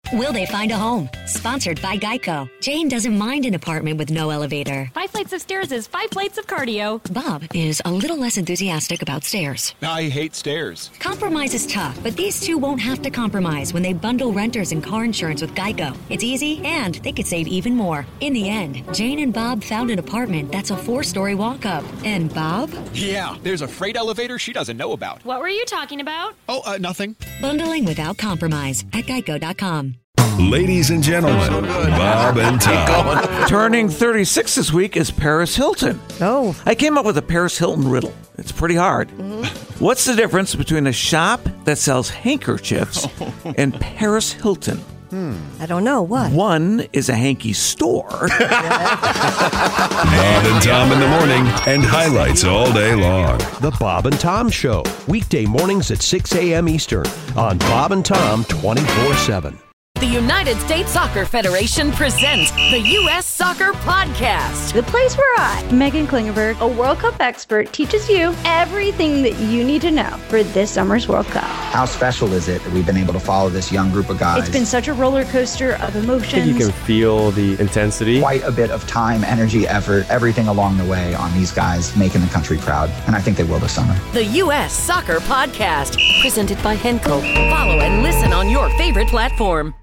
Will they find a home? Sponsored by Geico. Jane doesn't mind an apartment with no elevator. 5 flights of stairs is 5 plates of cardio. Bob is a little less enthusiastic about stairs. I hate stairs. Compromise is tough, but these two won't have to compromise when they bundle renters and car insurance with Geico. It's easy, and they could save even more. In the end, Jane and Bob found an apartment that's a 4-story walk-up. And Bob? Yeah, there's a freight elevator she doesn't know about. What were you talking about? Oh, nothing. Bundling without compromise at Geico.com. Ladies and gentlemen, Bob and Tom. Turning 36 this week is Paris Hilton. Oh. I came up with a Paris Hilton riddle. It's pretty hard. Mm-hmm. What's the difference between a shop that sells handkerchiefs and Paris Hilton? I don't know. What? One is a hanky store. Bob and Tom in the morning and highlights all day long. The Bob and Tom Show, weekday mornings at 6 a.m. Eastern on Bob and Tom 24/7. The United States Soccer Federation presents the U.S. Soccer Podcast. The place where I, Megan Klingenberg, a World Cup expert, teaches you everything that you need to know for this summer's World Cup. How special is it that we've been able to follow this young group of guys? It's been such a roller coaster of emotions. I think you can feel the intensity. Quite a bit of time, energy, effort, everything along the way on these guys making the country proud. And I think they will this summer. The U.S. Soccer Podcast, presented by Henkel. Follow and listen on your favorite platform.